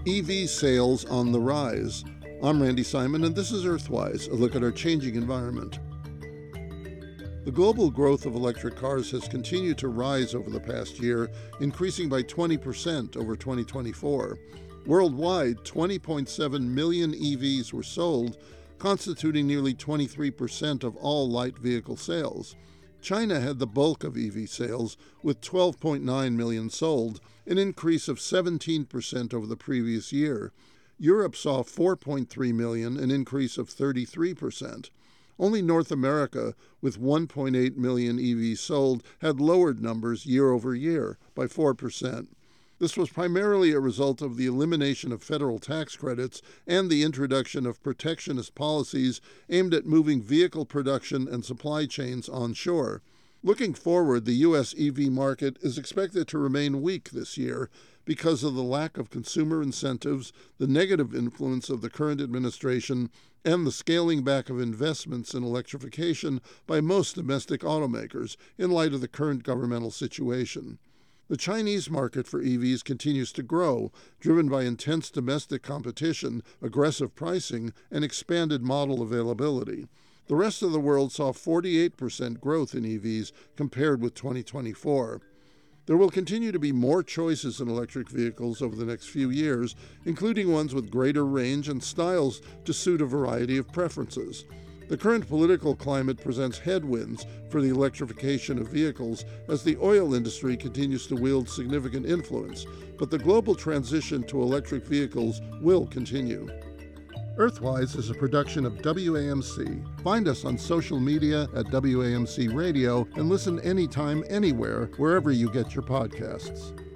EV sales on the rise. I'm Randy Simon, and this is Earthwise, a look at our changing environment. The global growth of electric cars has continued to rise over the past year, increasing by 20% over 2024. Worldwide, 20.7 million EVs were sold, constituting nearly 23% of all light vehicle sales. China had the bulk of EV sales, with 12.9 million sold, an increase of 17% over the previous year. Europe saw 4.3 million, an increase of 33%. Only North America, with 1.8 million EVs sold, had lowered numbers year over year by 4%. This was primarily a result of the elimination of federal tax credits and the introduction of protectionist policies aimed at moving vehicle production and supply chains onshore. Looking forward, the U.S. EV market is expected to remain weak this year because of the lack of consumer incentives, the negative influence of the current administration, and the scaling back of investments in electrification by most domestic automakers in light of the current governmental situation. The Chinese market for EVs continues to grow, driven by intense domestic competition, aggressive pricing, and expanded model availability. The rest of the world saw 48% growth in EVs compared with 2024. There will continue to be more choices in electric vehicles over the next few years, including ones with greater range and styles to suit a variety of preferences. The current political climate presents headwinds for the electrification of vehicles as the oil industry continues to wield significant influence, but the global transition to electric vehicles will continue. Earthwise is a production of WAMC. Find us on social media at WAMC Radio and listen anytime, anywhere, wherever you get your podcasts.